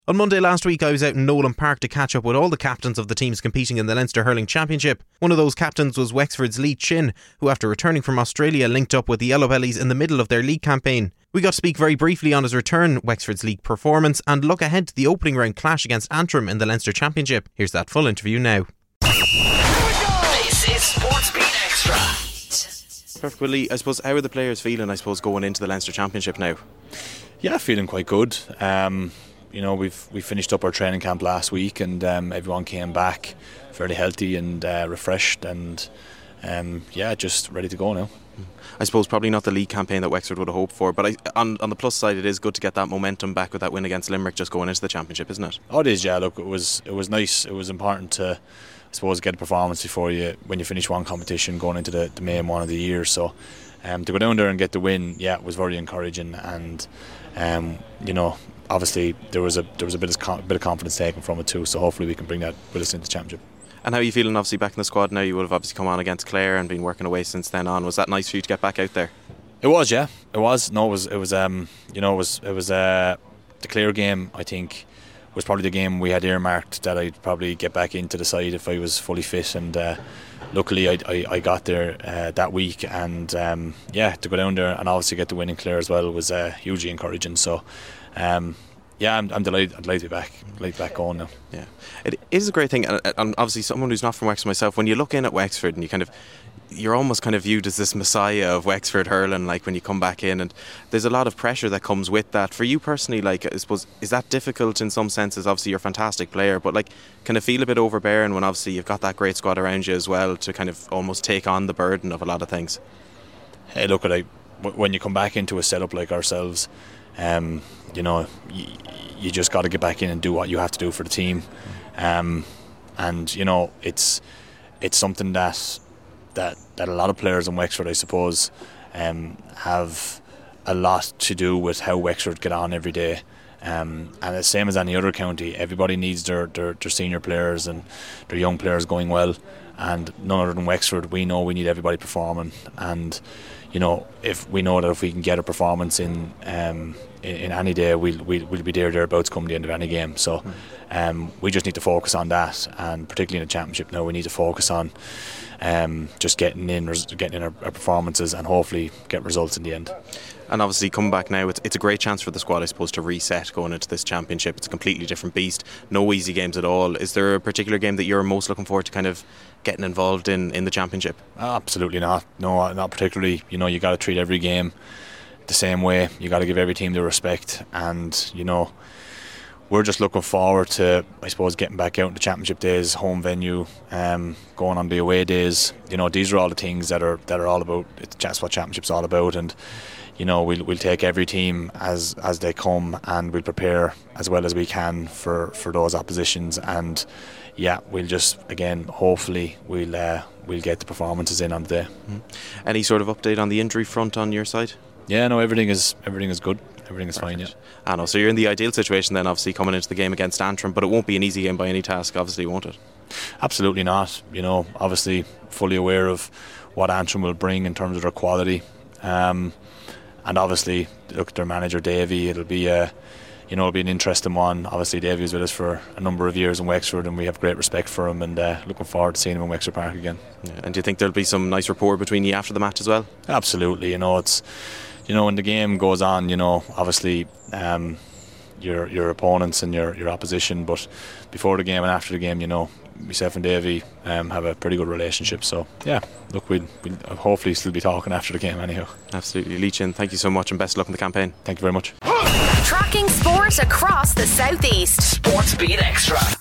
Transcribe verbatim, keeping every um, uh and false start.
On Monday last week I was out in Nolan Park to catch up with all the captains of the teams competing in the Leinster Hurling Championship. One of those captains was Wexford's Lee Chin, who after returning from Australia linked up with the Yellow Bellies in the middle of their league campaign. We got to speak very briefly on his return, Wexford's league performance and look ahead to the opening round clash against Antrim in the Leinster Championship. Here's that full interview now. This is Sports Beat Extra. Perfect. Well, Lee, I suppose, how are the players feeling, I suppose, going into the Leinster Championship now? Yeah, feeling quite good. Um, you know, we've we finished up our training camp last week, and um, everyone came back fairly healthy and uh, refreshed, and um, yeah, just ready to go now. I suppose probably not the league campaign that Wexford would have hoped for, but I, on, on the plus side, it is good to get that momentum back with that win against Limerick just going into the Championship, isn't it? Oh, it is, yeah. Look, it was it was nice. It was important to, I suppose, get a performance before you when you finish one competition going into the, the main one of the year. So um, to go down there and get the win, yeah, it was very encouraging, and um, you know, obviously there was a there was a bit of con- bit of confidence taken from it too. So hopefully we can bring that with us into the Championship. And how are you feeling obviously back in the squad now? You would have obviously come on against Clare and been working away since then on. Was that nice for you to get back out there? It was, yeah. It was. No, it was. It was. Um, you know, it was. It was. Uh, the Clare game, I think, was probably the game we had earmarked that I'd probably get back into the side if I was fully fit. And uh, luckily, I, I, I got there uh, that week, and um, yeah, to go down there and obviously get the win in Clare as well was uh, hugely encouraging. So. Um, Yeah, I'm, I'm delighted. I'd like to be back, like back going now. Yeah, it is a great thing, and obviously, someone who's not from Wexford myself, when you look in at Wexford and you kind of, you're almost kind of viewed as this messiah of Wexford hurling. Like when you come back in, and there's a lot of pressure that comes with that. For you personally, like I suppose, is that difficult in some senses? Obviously, you're a fantastic player, but like, can it feel a bit overbearing when obviously you've got that great squad around you as well to kind of almost take on the burden of a lot of things? Hey, look, at I when you come back into a setup like ourselves. Um, you know, you, you just got to get back in and do what you have to do for the team, um, and you know it's it's something that that that a lot of players in Wexford, I suppose, um, have a lot to do with how Wexford get on every day. Um, and the same as any other county, everybody needs their, their, their senior players and their young players going well, and none other than Wexford, we know we need everybody performing. And you know, if we know that if we can get a performance in um, in, in any day, we'll, we'll we'll be there thereabouts come the end of any game. So um, we just need to focus on that, and particularly in the Championship now, we need to focus on um, just getting in, getting in our, our performances, and hopefully get results in the end. And obviously come back now, it's, it's a great chance for the squad, I suppose, to reset going into this Championship. It's a completely different beast, no easy games at all. Is there a particular game that you're most looking forward to kind of getting involved in in the Championship? Absolutely not. No, not particularly. You know, you got to treat every game the same way. You got to give every team the respect, and you know, we're just looking forward to, I suppose, getting back out in the Championship days, home venue, um, going on the away days. You know, these are all the things that are that are all about. It's just what Championship's all about, and you know, we'll we'll take every team as as they come, and we'll prepare as well as we can for, for those oppositions. And yeah, we'll just again, hopefully, we'll uh, we'll get the performances in on the day. Mm-hmm. Any sort of update on the injury front on your side? Yeah, no, everything is everything is good. Everything is Perfect. Fine. Yeah. I know. So you're in the ideal situation then, obviously coming into the game against Antrim, but it won't be an easy game by any task, obviously, won't it? Absolutely not. You know, obviously, fully aware of what Antrim will bring in terms of their quality. Um, And obviously, look at their manager Davy. It'll be a, you know, it'll be an interesting one. Obviously, Davy was with us for a number of years in Wexford, and we have great respect for him. And uh, looking forward to seeing him in Wexford Park again. Yeah. And do you think there'll be some nice rapport between you after the match as well? Absolutely. You know, it's, you know, when the game goes on, you know, obviously, um, your your opponents and your your opposition, but before the game and after the game, you know, myself and Davy um, have a pretty good relationship. So yeah, look, we'll, we'll hopefully still be talking after the game anyhow. Absolutely. Lee Chin, thank you so much, and best of luck in the campaign. Thank you very much. Tracking sport across the southeast. Sports Beat Extra.